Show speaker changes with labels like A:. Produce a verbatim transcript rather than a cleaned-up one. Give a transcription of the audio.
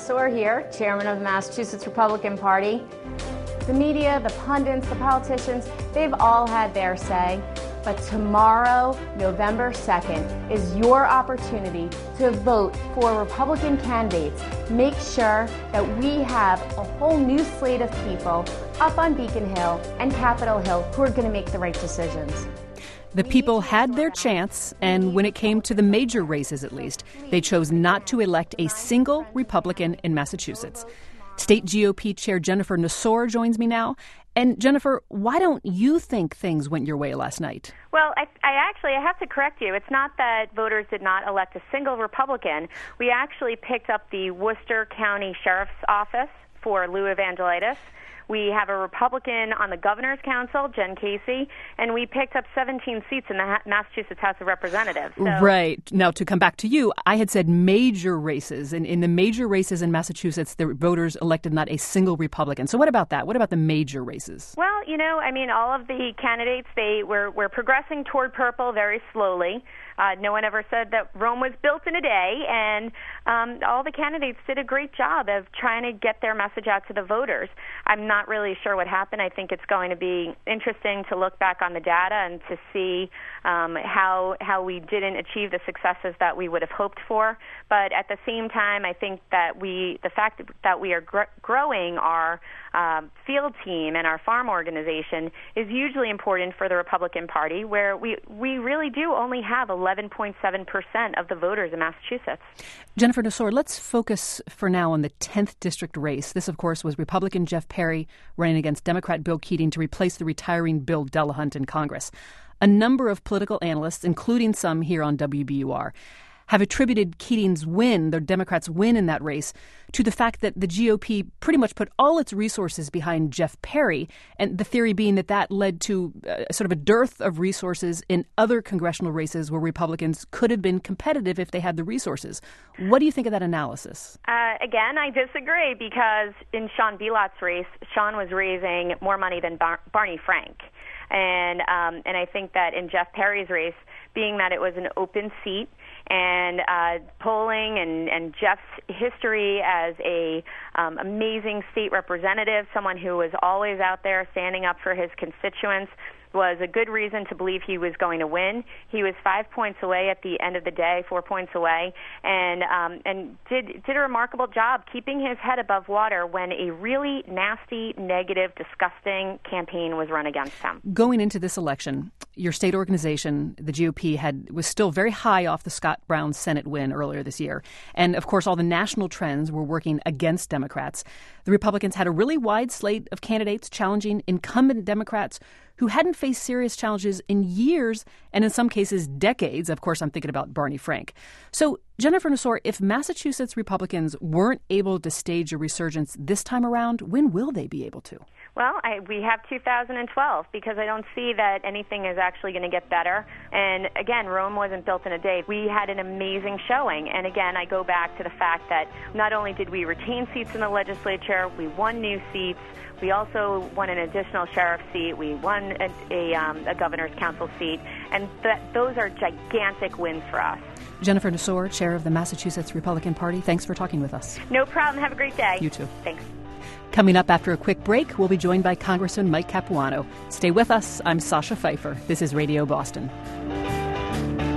A: Nossor here, chairman of the Massachusetts Republican Party. The media, the pundits, the politicians, they've all had their say. But tomorrow, November second, is your opportunity to vote for Republican candidates. Make sure that we have a whole new slate of people up on Beacon Hill and Capitol Hill who are going to make the right decisions.
B: The people had their chance, and when it came to the major races at least, they chose not to elect a single Republican in Massachusetts. State G O P Chair Jennifer Nossor joins me now. And Jennifer, why don't you think things went your way last night?
C: Well, I, I actually, I have to correct you. It's not that voters did not elect a single Republican. We actually picked up the Worcester County Sheriff's Office for Lou Evangelitis. We have a Republican on the Governor's Council, Jen Casey, and we picked up seventeen seats in the ha- Massachusetts House of Representatives. So.
B: Right. Now, to come back to you, I had said major races. And in the major races in Massachusetts, the voters elected not a single Republican. So what about that? What about the major races?
C: Well, you know, I mean, all of the candidates, they were, were progressing toward purple very slowly. Uh, no one ever said that Rome was built in a day, and um, all the candidates did a great job of trying to get their message out to the voters. I'm not really sure what happened. I think it's going to be interesting to look back on the data and to see um, how how we didn't achieve the successes that we would have hoped for. But at the same time, I think that we, the fact that we are gr- growing our um, field team and our farm organization is hugely important for the Republican Party, where we, we really do only have eleven point seven percent of the voters in Massachusetts.
B: Jennifer Nossor, let's focus for now on the tenth District race. This, of course, was Republican Jeff Perry running against Democrat Bill Keating to replace the retiring Bill Delahunt in Congress. A number of political analysts, including some here on W B U R, have attributed Keating's win, the Democrats' win in that race, to the fact that the G O P pretty much put all its resources behind Jeff Perry, and the theory being that that led to uh, sort of a dearth of resources in other congressional races where Republicans could have been competitive if they had the resources. What do you think of that analysis?
C: Uh, again, I disagree, because in Sean Bilot's race, Sean was raising more money than Bar- Barney Frank. And um, and I think that in Jeff Perry's race, being that it was an open seat, and uh, polling and, and Jeff's history as a um, amazing state representative, someone who was always out there standing up for his constituents, was a good reason to believe he was going to win. He was five points away at the end of the day, four points away, and um, and did did a remarkable job keeping his head above water when a really nasty, negative, disgusting campaign was run against him.
B: Going into this election, your state organization, the G O P, had was still very high off the Scott Brown Senate win earlier this year. And, of course, all the national trends were working against Democrats. The Republicans had a really wide slate of candidates challenging incumbent Democrats who hadn't faced serious challenges in years and in some cases decades. Of course, I'm thinking about Barney Frank. So, Jennifer Nossor, if Massachusetts Republicans weren't able to stage a resurgence this time around, when will they be able to?
C: Well, I, we have two thousand twelve, because I don't see that anything is actually going to get better. And again, Rome wasn't built in a day. We had an amazing showing. And again, I go back to the fact that not only did we retain seats in the legislature, we won new seats. We also won an additional sheriff's seat. We won a, a, um, a governor's council seat. And th- those are gigantic wins for us.
B: Jennifer Nossor, chair of the Massachusetts Republican Party, thanks for talking with us.
C: No problem. Have a great day.
B: You too.
C: Thanks.
B: Coming up after a quick break, we'll be joined by Congressman Mike Capuano. Stay with us. I'm Sasha Pfeiffer. This is Radio Boston.